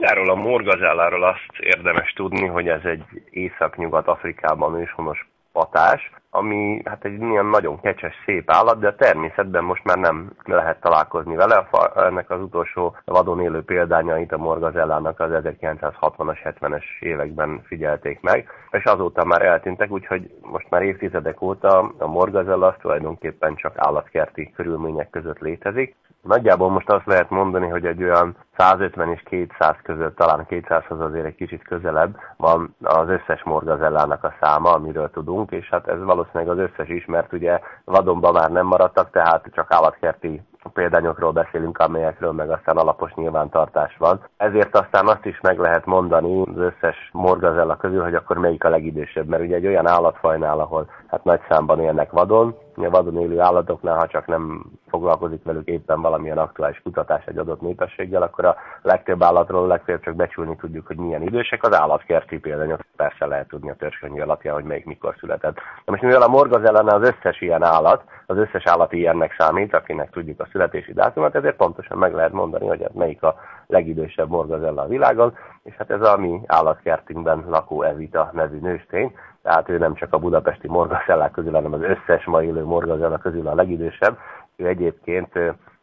Magáról a morgazelláról azt érdemes tudni, hogy ez egy Észak-Nyugat-Afrikában őshonos patás, ami hát egy ilyen nagyon kecses, szép állat, de a természetben most már nem lehet találkozni vele. Ennek az utolsó vadon élő példányait a morgazellának az 1960-as, 70-es években figyelték meg, és azóta már eltűntek, úgyhogy most már évtizedek óta a morgazella az tulajdonképpen csak állatkerti körülmények között létezik. Nagyjából most azt lehet mondani, hogy egy olyan 150 és 200 között, talán 200-hoz azért egy kicsit közelebb van az összes morgazellának a száma, amiről tudunk, és hát ez valószínűleg az összes is, mert ugye vadonban már nem maradtak, tehát csak állatkerti példányokról beszélünk, amelyekről meg aztán alapos nyilvántartás van. Ezért aztán azt is meg lehet mondani az összes morgazella közül, hogy akkor melyik a legidősebb, mert ugye egy olyan állatfajnál, ahol hát nagy számban élnek vadon, a vadon élő állatoknál, ha csak nem foglalkozik velük éppen valamilyen aktuális kutatás egy adott népességgel, akkor a legtöbb állatról legfeljebb csak becsülni tudjuk, hogy milyen idősek. Az állatkerti példányok persze lehet tudni a törzskönyv alapján, hogy melyik mikor született. De most mivel a morgazellánál az összes ilyen állat, az összes állat ilyennek számít, akinek tudjuk a születési dátumot, ezért pontosan meg lehet mondani, hogy melyik a legidősebb morgazella a világon, és hát ez a mi állatkertünkben lakó Evita nevű nőstény, tehát ő nem csak a budapesti morgazellák közül, hanem az összes ma élő morgazella közül a legidősebb. Ő egyébként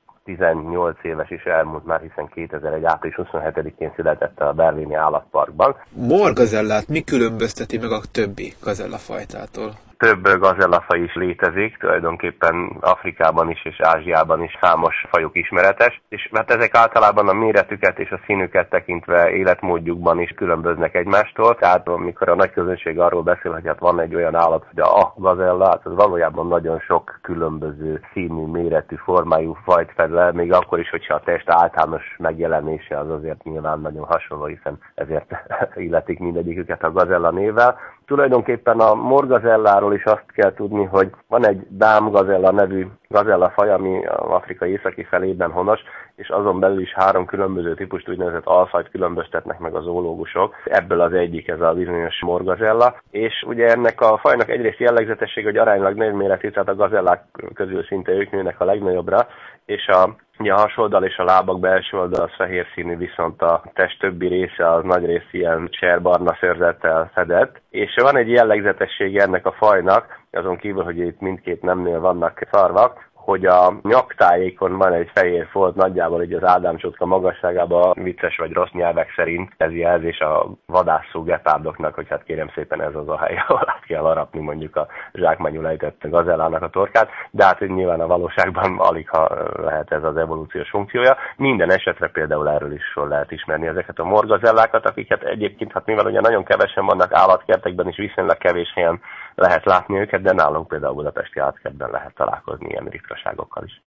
18 éves is elmúlt már, hiszen 2001. április 27-én született a berlini állatparkban. Morgazellát mi különbözteti meg a többi gazellafajtától? Több gazellafaj is létezik, tulajdonképpen Afrikában is és Ázsiában is számos fajok ismeretes, és hát ezek általában a méretüket és a színüket tekintve életmódjukban is különböznek egymástól, tehát amikor a nagy közönség arról beszél, hogy hát van egy olyan állat, hogy a gazella, hát az valójában nagyon sok különböző színű, méretű, formájú fajt fed le, még akkor is, hogyha a test általános megjelenése az azért nyilván nagyon hasonló, hiszen ezért illetik mindegyiküket a gazella névvel. Tulajdonképpen a morgazelláról is azt kell tudni, hogy van egy dámgazella nevű gazellafaj, ami az Afrika északi felében honos, és azon belül is 3 különböző típust, úgynevezett alfajt különböztetnek meg a zoológusok. Ebből az egyik ez a bizonyos morgazella. És ugye ennek a fajnak egyrészt jellegzetesség, hogy aránylag nagy méretű, tehát a gazellák közül szinte ők nőnek a legnagyobbra, és a hasoldal és a lábak belső oldal az fehér színű, viszont a test többi része az nagy rész ilyen cserbarna szőrzettel fedett. És van egy jellegzetessége ennek a fajnak, azon kívül, hogy itt mindkét nemnél vannak szarvak, hogy a nyaktájékon van egy fehér folt, nagyjából így az Ádám-csotka magasságában, vicces vagy rossz nyelvek szerint ez jelzés a vadászó gepárdoknak, hogy hát kérem szépen ez az a hely, ahol át kell harapni mondjuk a zsákmányul ejtett gazellának a torkát, de hát nyilván a valóságban alig ha lehet ez az evolúciós funkciója. Minden esetre például erről is lehet ismerni ezeket a morgazellákat, akiket egyébként, hát mivel ugye nagyon kevesen vannak állatkertekben is, viszonylag kevés helyen lehet látni őket, de nálunk például a budapesti állatkertben lehet találkozni ilyen ritkaságokkal is.